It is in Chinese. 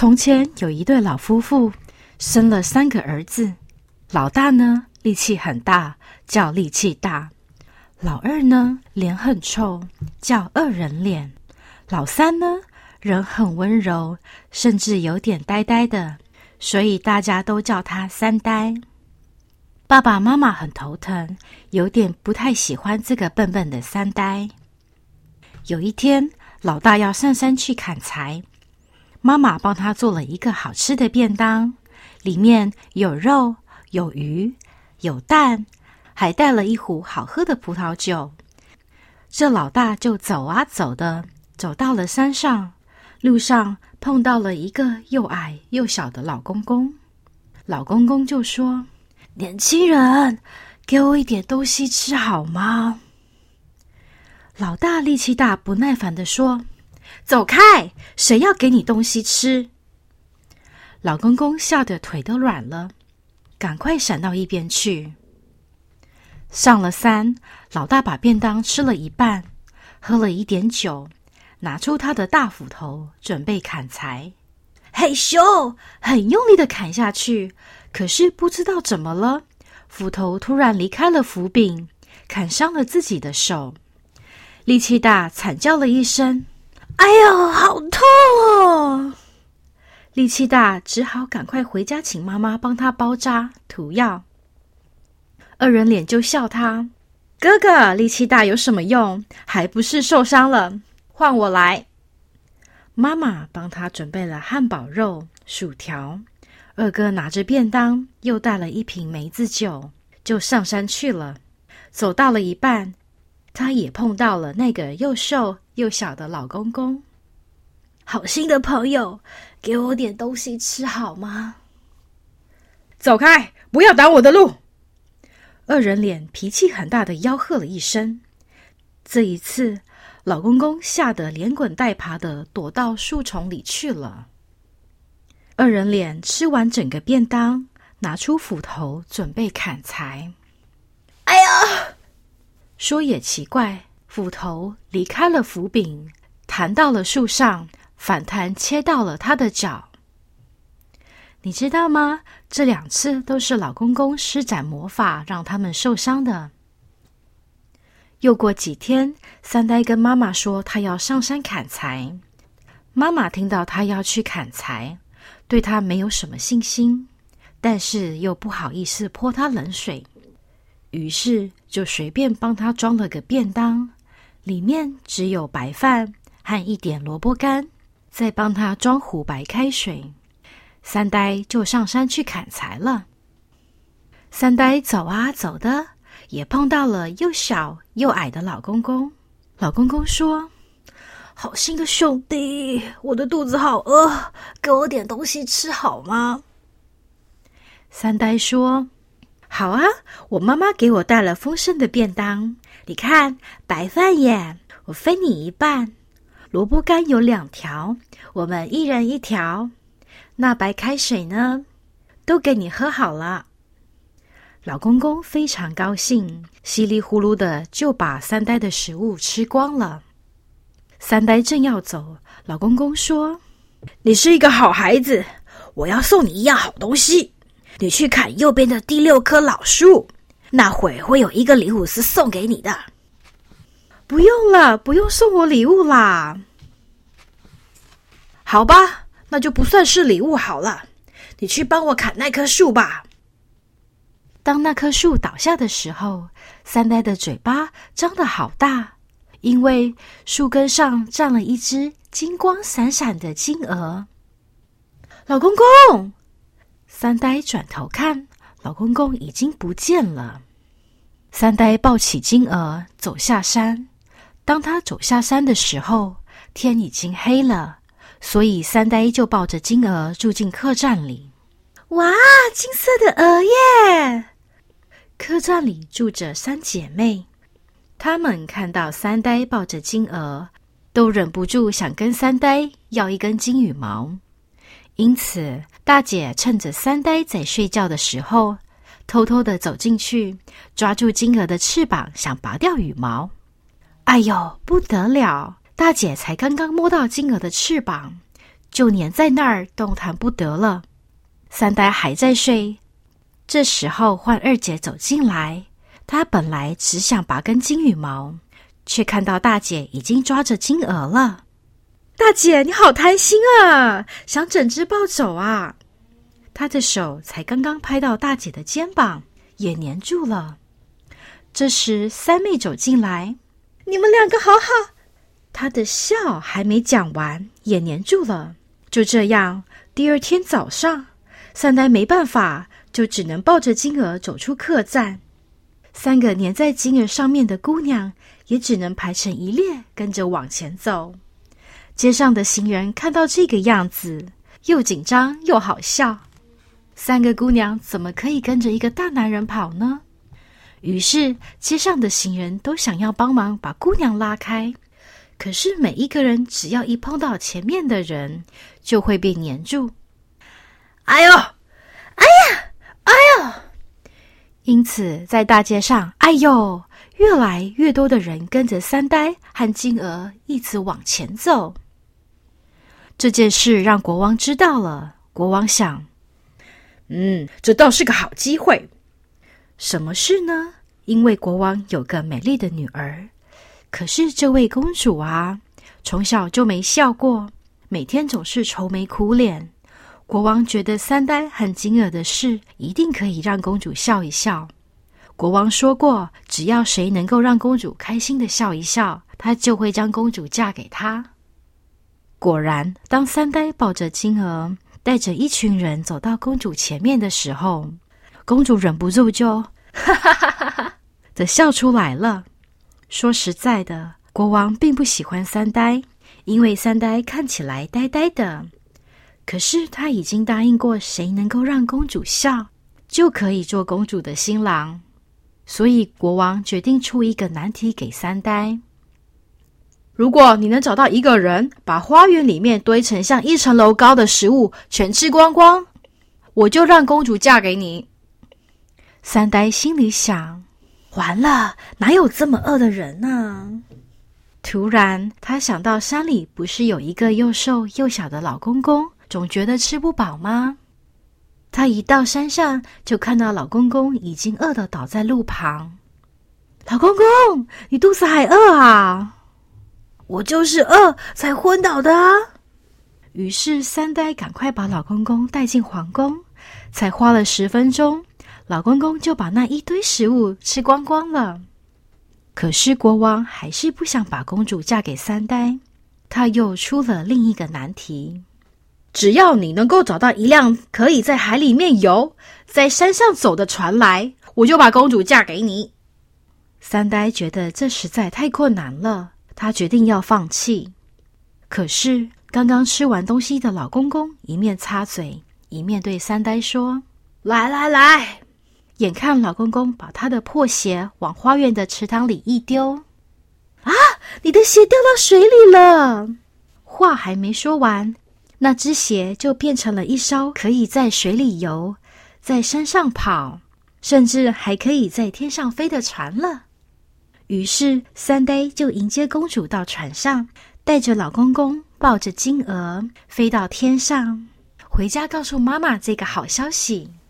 从前有一对老夫妇，生了3个儿子。老大呢，力气很大，叫力气大；老二呢，脸很臭，叫恶人脸；老三呢，人很温柔，甚至有点呆呆的，所以大家都叫他三呆。爸爸妈妈很头疼，有点不太喜欢这个笨笨的三呆。有一天，老大要上山去砍柴，妈妈帮他做了一个好吃的便当，里面有肉、有鱼、有蛋，还带了一壶好喝的葡萄酒。这老大就走啊走的，走到了山上，路上碰到了一个又矮又小的老公公。老公公就说：“年轻人，给我一点东西吃好吗？”老大力气大，不耐烦地说：“走开，谁要给你东西吃？”老公公吓得腿都软了，赶快闪到一边去。上了山，老大把便当吃了一半，喝了一点酒，拿出他的大斧头准备砍柴。嘿咻，很用力的砍下去，可是不知道怎么了，斧头突然离开了斧柄，砍伤了自己的手。力气大惨叫了一声：“哎呦，好痛哦！”力气大只好赶快回家请妈妈帮他包扎涂药。二人脸就笑他：“哥哥，力气大有什么用？还不是受伤了，换我来。”妈妈帮他准备了汉堡肉、薯条，二哥拿着便当，又带了一瓶梅子酒，就上山去了。走到了一半，他也碰到了那个又瘦又小的老公公。“好心的朋友，给我点东西吃好吗？”“走开，不要挡我的路！”二人脸脾气很大的吆喝了一声。这一次，老公公吓得连滚带爬的躲到树丛里去了。二人脸吃完整个便当，拿出斧头准备砍柴。“哎呀！”说也奇怪，斧头离开了斧柄，弹到了树上，反弹切到了他的脚。你知道吗？这2次都是老公公施展魔法让他们受伤的。又过几天，三呆跟妈妈说他要上山砍柴。妈妈听到他要去砍柴，对他没有什么信心，但是又不好意思泼他冷水，于是就随便帮他装了个便当，里面只有白饭和一点萝卜干，再帮他装壶白开水。三呆就上山去砍柴了。三呆走啊走的，也碰到了又小又矮的老公公。老公公说：“好心的兄弟，我的肚子好饿，给我点东西吃好吗？”三呆说：“好啊，我妈妈给我带了丰盛的便当，你看，白饭耶，我分你一半。萝卜干有2条，我们1人1条。那白开水呢，都给你喝好了。”老公公非常高兴，稀里呼噜的就把三呆的食物吃光了。三呆正要走，老公公说：“你是一个好孩子，我要送你一样好东西。你去砍右边的第6棵老树，那会有一个礼物是送给你的。”“不用了，不用送我礼物啦。”“好吧，那就不算是礼物好了，你去帮我砍那棵树吧。”当那棵树倒下的时候，三呆的嘴巴张得好大，因为树根上站了一只金光闪闪的金鹅。“老公公！”三呆转头看，老公公已经不见了。三呆抱起金鹅走下山。当他走下山的时候，天已经黑了，所以三呆就抱着金鹅住进客栈里。哇，金色的鹅耶！客栈里住着3姐妹，她们看到三呆抱着金鹅，都忍不住想跟三呆要一根金羽毛。因此，大姐趁着三呆在睡觉的时候，偷偷地走进去，抓住金鹅的翅膀，想拔掉羽毛。哎呦，不得了！大姐才刚刚摸到金鹅的翅膀， 就黏在那儿动弹不得了。三呆还在睡，这时候换二姐走进来，她本来只想拔根金羽毛，却看到大姐已经抓着金鹅了。大姐，你好贪心啊，想整只抱走啊！她的手才刚刚拍到大姐的肩膀，也黏住了。这时三妹走进来，你们两个好好。她的笑还没讲完，也黏住了。就这样，第二天早上，三呆没办法，就只能抱着金鹅走出客栈。三个黏在金鹅上面的姑娘也只能排成一列，跟着往前走。街上的行人看到这个样子，又紧张又好笑。三个姑娘怎么可以跟着一个大男人跑呢？于是街上的行人都想要帮忙把姑娘拉开，可是每一个人只要一碰到前面的人，就会被黏住。哎呦，哎呀，哎呦！因此在大街上，哎呦，越来越多的人跟着三呆和金鹅一直往前走。这件事让国王知道了，国王想，这倒是个好机会。什么事呢？因为国王有个美丽的女儿，可是这位公主啊，从小就没笑过，每天总是愁眉苦脸。国王觉得三呆和金鹅的事一定可以让公主笑一笑。国王说过，只要谁能够让公主开心的笑一笑，他就会将公主嫁给他。果然，当三呆抱着金鹅，带着一群人走到公主前面的时候，公主忍不住就哈哈哈哈哈的笑出来了。说实在的，国王并不喜欢三呆，因为三呆看起来呆呆的。可是他已经答应过，谁能够让公主笑，就可以做公主的新郎。所以国王决定出一个难题给三呆。如果你能找到一个人，把花园里面堆成像1层楼高的食物全吃光光，我就让公主嫁给你。三呆心里想，完了，哪有这么饿的人呢？突然他想到山里不是有一个又瘦又小的老公公，总觉得吃不饱吗？他一到山上，就看到老公公已经饿得倒在路旁。老公公，你肚子还饿啊？我就是饿才昏倒的啊。于是三呆赶快把老公公带进皇宫，才花了10分钟，老公公就把那一堆食物吃光光了。可是国王还是不想把公主嫁给三呆，他又出了另一个难题。只要你能够找到一辆可以在海里面游，在山上走的船来，我就把公主嫁给你。三呆觉得这实在太困难了，他决定要放弃。可是刚刚吃完东西的老公公一面擦嘴，一面对三呆说，来来来。眼看老公公把他的破鞋往花园的池塘里一丢，啊，你的鞋掉到水里了。话还没说完，那只鞋就变成了一艘可以在水里游，在山上跑，甚至还可以在天上飞的船了。于是三呆就迎接公主到船上，带着老公公抱着金鹅飞到天上，回家告诉妈妈这个好消息。